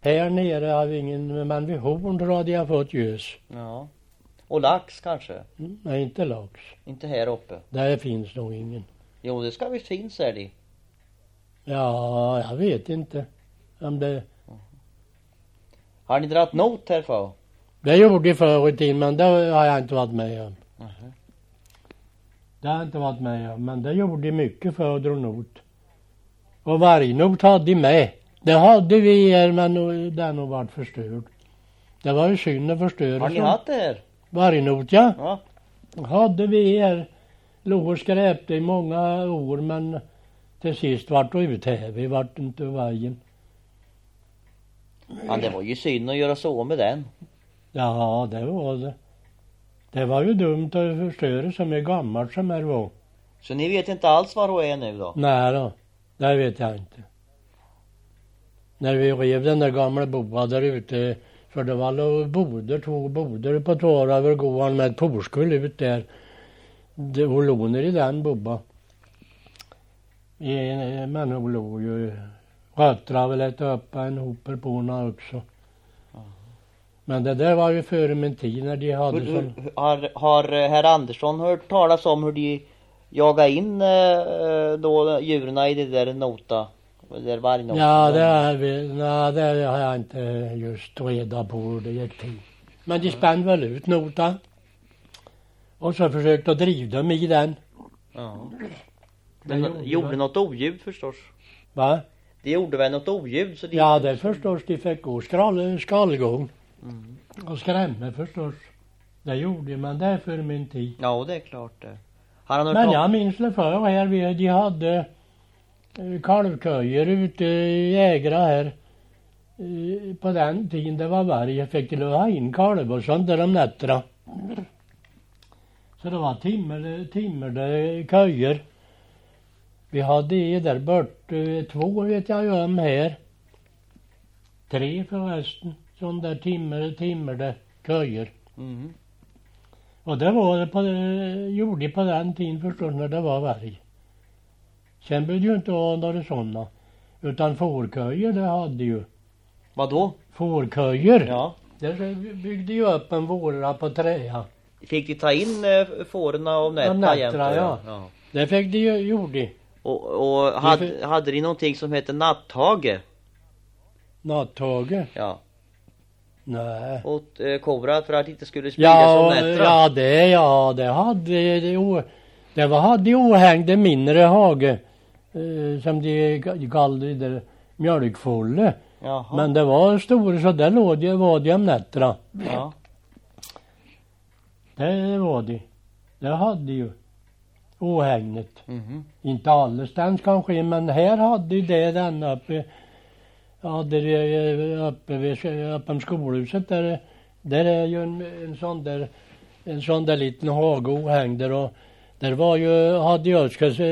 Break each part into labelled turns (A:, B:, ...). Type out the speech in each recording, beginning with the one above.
A: Här nere har vi ingen, men vid Horn då hade jag fått gös.
B: Ja. Och lax kanske?
A: Nej, inte lax.
B: Inte här uppe?
A: Där finns nog ingen.
B: Jo, det ska visst finnas är det.
A: Ja, jag vet inte. Om det...
B: Har ni dratt not här för?
A: Det gjorde jag förr i tiden, men det har jag inte varit med om. Det har jag inte varit med om, men det gjorde jag mycket för att dra not. Och vargnot hade de med. Det hade vi här, men det har nog varit förstört. Det var ju synd att förstöra.
B: Har ni haft det här?
A: Vargnot, ja.
B: Ja.
A: Hade vi här. Låg och skräpte i många år, men till sist vart det ut här. Vi vart inte vargen.
B: Ja, det var ju synd att göra så med den.
A: Ja, det var det. Det var ju dumt att förstöra som är gammalt som här var.
B: Så ni vet inte alls var hon är nu då?
A: Nej då, det vet jag inte. När vi rev den där gamla boa där ute, för det var boder, 2 boder på Tåra över gåan med ett porskull ut där. Hon låg ner i den boa. Men hon låg ju, röttra väl ett upp en hoper på henne också. Men det där var ju före min tid när de hade
B: Har herr Andersson hört talas om hur de jagar in då djuren i det där nota? Där vargnota?
A: Ja, det har jag inte just reda på hur det gick till. Men de spände väl ut nota. Och så försökte att driva dem i den.
B: Ja. Men gjorde något oljud förstås?
A: Va?
B: Det gjorde väl något oljud? Så
A: Ja, det förstås. De fick gå skallgång. Och skrämma förstås. Det gjorde man där för min tid.
B: Ja, det är klart det.
A: Men jag minns det förr här. De hade kalvköjer ute i Ägra här. På den tiden det var varje fick de ha in kalv och sånt där om nätterna. Så det var timmar köjer. Vi hade där bort 2 vet jag ju om här. 3 förresten. Sån där timmar där köjer. Och det var gjorde på den tiden förstås när det var varg. Sen behövde ju inte ha några sådana. Utan fårköjer det hade ju.
B: Vad då?
A: Fårköjer.
B: Ja.
A: Där byggde ju upp en våra på träa.
B: Fick de ta in fårorna och nätterna jämt?
A: Ja. Det fick de ju, gjorde.
B: Och hade de någonting som heter natthage?
A: Natthage?
B: Ja.
A: Nej.
B: Åt kobra för att det inte skulle spridas om nätterna?
A: Det hade ohängde mindre hage. Som de kallade det mjölkfolle.
B: Jaha.
A: Men det var stora så där var det om nätterna.
B: Ja.
A: Det var det. Det hade ju ohängnet. Inte allestans kanske, men här hade det den uppe. Hade det uppe vid skolhuset där är ju en sån där liten hage ohängd där, och där var ju, hade jag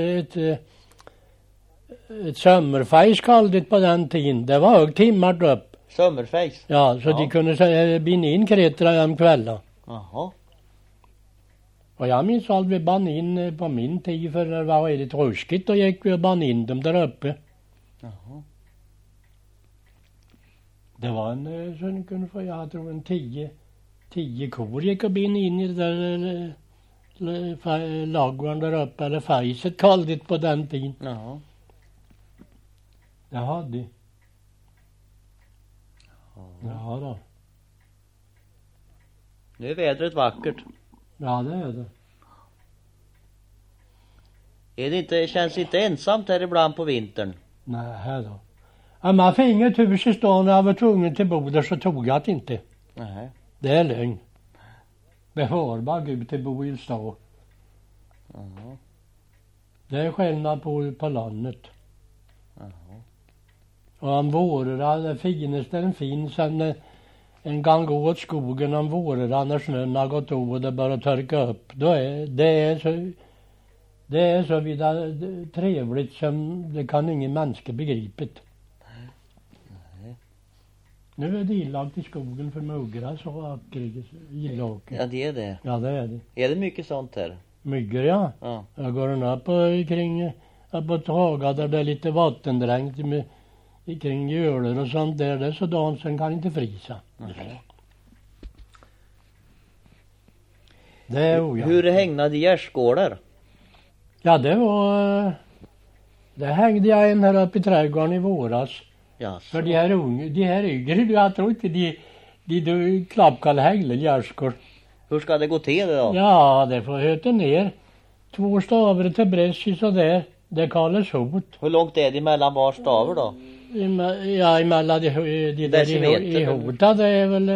A: ett sömmerfejs kallade på den tiden. Det var timmar upp.
B: Sömmerfejs?
A: Ja, så de kunde binda in kretra om kvällen.
B: Jaha.
A: Och jag minns att vi band in på min tid, för det var väldigt ruskigt, och gick vi och band in dem där uppe.
B: Jaha.
A: Det var en så ni kunde få, jag tror en 10 kor gick och bin in i det där lagården där uppe, eller fejset kallade det på den tiden.
B: Jaha.
A: Det hade. Ja då.
B: Nu är vädret vackert.
A: Ja, det är det.
B: Känns det inte ensamt här ibland på vintern?
A: Nej, här då. Ja, man fick inget hus i stan när jag var tvungen till Boder, så tog jag det inte.
B: Nej.
A: Det är lögn. Det var bara Gud till bo i stan. Det är skillnad på landet. Och om vårarna, det finaste den finns, en gång gå åt skogen om vårarna när snön har gått över och det börjar törka upp. Då är det är så vidare trevligt som det kan ingen människa begripet. Nu är det illagt i skogen för muggrar så illagt.
B: Ja, det är det.
A: Ja, det är det.
B: Är det mycket sånt här?
A: Myggor, ja. Jag går upp kring uppåt haga där det är lite vattendränkt kring göler och sånt där. Det är så dansen kan inte frysa. Det är ojämnt.
B: Hur hägnade gärdsgårdar?
A: Ja, det hängde jag en här uppe i trädgården i våras.
B: Jaså.
A: För de här yngre, jag tror inte de klappkall hängla gärdsgård.
B: Hur ska det gå till det då?
A: Ja, det får höta ner. 2 stavar till bräss så där. Det kallas hot.
B: Hur långt är det mellan var staver då?
A: Ja, emellan de där i hota, det är väl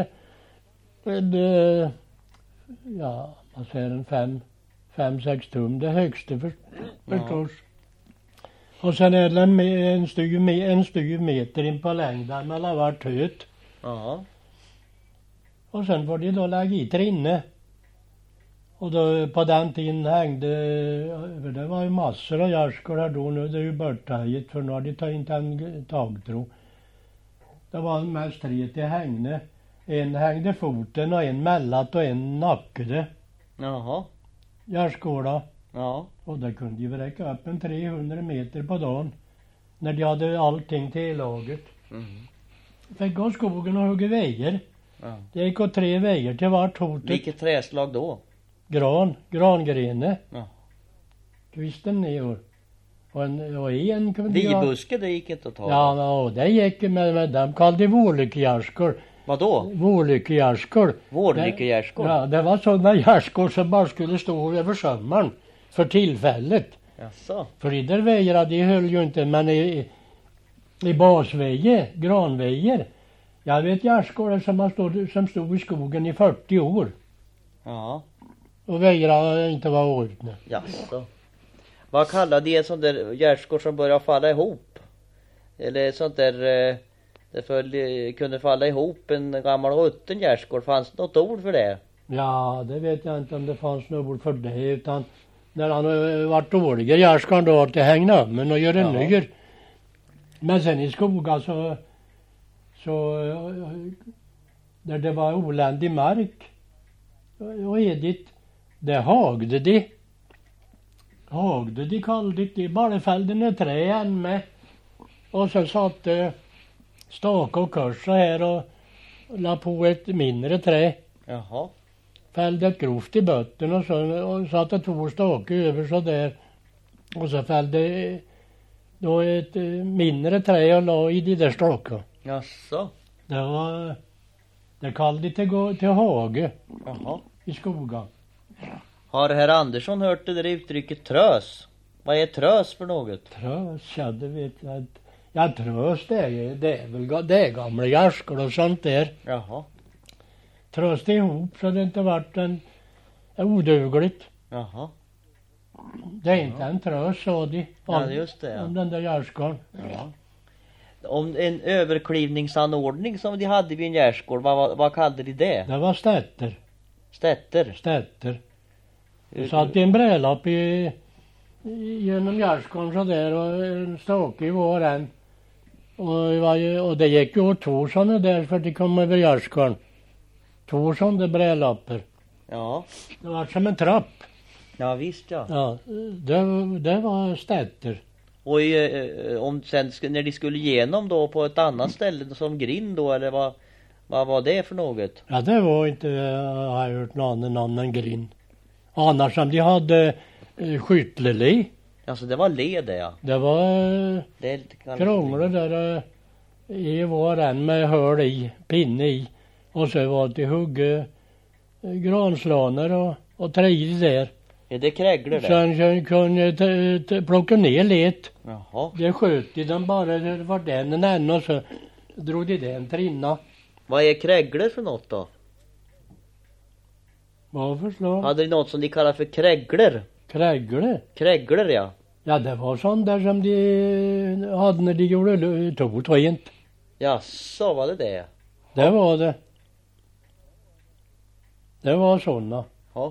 A: ja, vad säger en 5-6 tum, det högsta förstås. Och sen är det en styv meter in på längden mellan vart höt.
B: Ja.
A: Och sen får de då lägga i trinne. Och då på den tiden hängde, för det var ju massor av gärdsgård här då, nu det är ju borttaget för nu har de tagit inte en tagtro. Det var mest 3 till hängde. En hängde foten och en mellat och en nackade.
B: Jaha.
A: Gärdsgårda.
B: Ja.
A: Och det kunde ju räcka upp en 300 meter på dagen. När de hade allting tillaget. Fick gå skogen och hugga vägar.
B: Ja.
A: Det gick åt 3 vägar till vart hotet.
B: Vilket träslag då?
A: Grangrene.
B: Ja.
A: Kvisten ner. Och en kunde
B: Vibuske, det gick inte att ta.
A: Ja, och det gick med dem kallade vårlyckegärdsgård.
B: Vadå?
A: Vårlyckegärdsgård.
B: Vårlyckegärdsgård?
A: Ja, det var sådana gärdsgård som bara skulle stå över sommaren. För tillfället.
B: Jaså?
A: För i där vägarna, de höll ju inte, men i basvägar, granvägar. Jag vet gärdsgårdar som stod i skogen i 40 år.
B: Ja.
A: Och vägarna inte var ordna.
B: Jaså. Vad kallar de ett sånt där gärdsgård som börjar falla ihop? Eller ett sånt där det kunde falla ihop en gammal rutten gärdsgård. Fanns det något ord för det?
A: Ja, det vet jag inte om det fanns något ord för det, utan när han varit dåliga gärdsgård då att det hängde om och göra en ny. Men sen i skogen så där det var oländig mark och edit, det hagde de. Hagde de kallade de, bara fällde ner träden med. Och så satte staka och kors så här och la på ett mindre trä.
B: Jaha.
A: Fällde ett grovt i botten och satte 2 stakar över så där. Och så fällde då ett mindre trä och la i de där stakarna.
B: Jaså.
A: Det kallade till hage.
B: Jaha.
A: I skogen.
B: Har herr Andersson hört det där uttrycket trös? Vad är trös för något?
A: Trös, ja det vet jag inte. Ja, trös det är väl det är gamla gärdsgård och sånt där.
B: Jaha.
A: Trös det ihop så det inte varit en odugligt.
B: Jaha.
A: Det är inte en trös, sa de.
B: Ja, just det. Ja.
A: Om den där gärdsgården.
B: Ja. Om en överklivningsanordning som de hade vid en gärdsgård, vad kallade de det?
A: Det var stätter.
B: Stätter.
A: Det satt en brälapp genom gärdsgården så där och en stake i var en. Och det gick ju åt 2 sådana där för att de kom över gärdsgården. 2 sådana brälappar.
B: Ja.
A: Det var som en trapp.
B: Ja, visst ja.
A: Ja, det var stätter.
B: Och om sen när de skulle igenom då på ett annat ställe som grind då, eller vad var det för något?
A: Ja, det var inte, jag har hört någon annan grind. Annars som de hade skyttleli.
B: Alltså det var led det, ja.
A: Det var
B: Det
A: krångor där i var en med hörl i, pinne i. Och så var det hugga granslaner och träd där.
B: Är det krägler där?
A: Sen kunde plocka ner let.
B: Jaha.
A: Det sköt de bara, det var den en och så drog de den trinna.
B: Vad är krägler för något då?
A: Vad för slag?
B: Hade de något som de kallar för krägler?
A: Krägle?
B: Krägler, ja.
A: Ja, det var sånt där som de hade när de gjorde tot rent.
B: Ja, så var det.
A: Det var det. Det var såna.
B: Ja.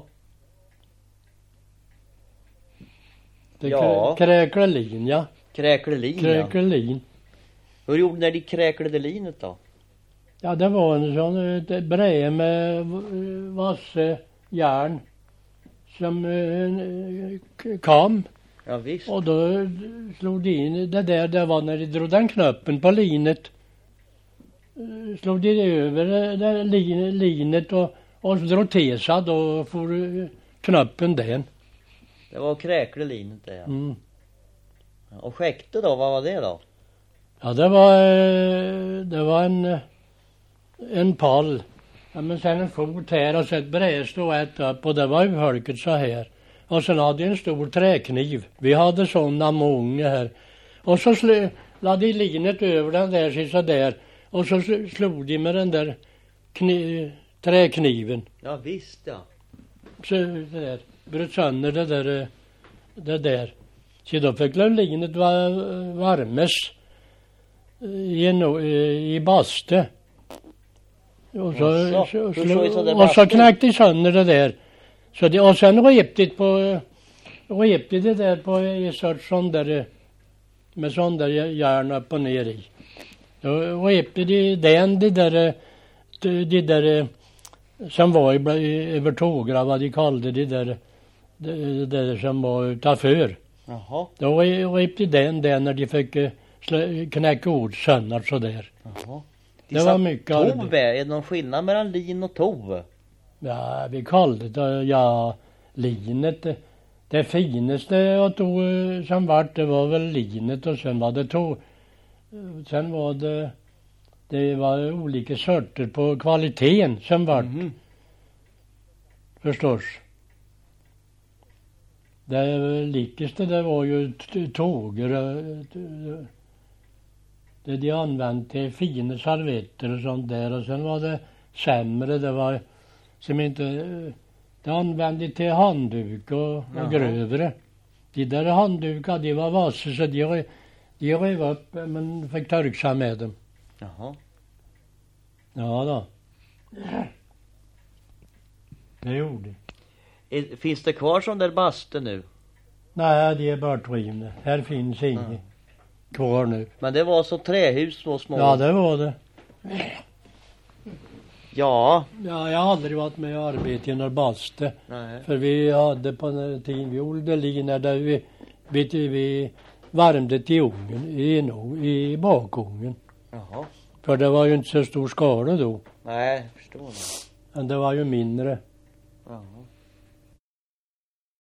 A: Det
B: Ja.
A: kräklelin, ja.
B: Kräklelin, ja.
A: Kräklelin.
B: Hur gjorde när de kräklade linet då?
A: Ja, det var en sån ett bräde med vasse järn som kam
B: Ja visst.
A: Och då slog de in det var när de drog den knappen på linet. Slog de över det linet och drog till sig, då får knappen den.
B: Det var kräklelinet det, ja.
A: Mm.
B: Och skäkte då, vad var det då?
A: Ja, det var en pall. Ja, men sen en fot här och så ett bräst och ett upp, och det var ju folket så här. Och sen hade en stor träkniv. Vi hade sådana många här. Och så lade de linet över den där så där. Och så slog de med den där träkniven.
B: Ja visst, ja.
A: Så det där, bröt sönder det där. Så då fick linet varmes i baste. Och så knäckte sönder det där. Så det, och sen repte det där på en sorts sån där, med sån där järn upp och ner i. Då repte de där som var över tågra, vad de kallade det där som var utanför.
B: Jaha.
A: Då repte den när de fick knäcka ord sönder så där.
B: Jaha.
A: Det var mycket
B: arbete. Är det någon skillnad mellan lin och tov?
A: Ja, vi kallade det, linet. Det finaste jag tog som det var väl linet, och sen var det sen var det var olika sorter på kvaliteten som vart. Förstås. Det likaste det var ju tåger. Det de använde till fina servetter och sånt där, och sen var det sämre, det var som inte det använde till handduk och grövre. De där handdukar, de var vassa, så de rev upp, men fick törksa med dem.
B: Jaha.
A: Ja då. Det gjorde.
B: Finns det kvar sån där bastu nu?
A: Nej, de är bortrivna. Här finns inget kvar nu.
B: Men det var så trähus så små?
A: Ja, det var det.
B: Ja.
A: Ja, jag har aldrig varit med och arbetat i någon bastu.
B: Nej.
A: För vi hade på den tiden vi odlade lina där vi värmde till ugnen, i bakugnen.
B: Jaha.
A: För det var ju inte så stor skala då.
B: Nej, jag förstår det.
A: Men det var ju mindre.
B: Jaha.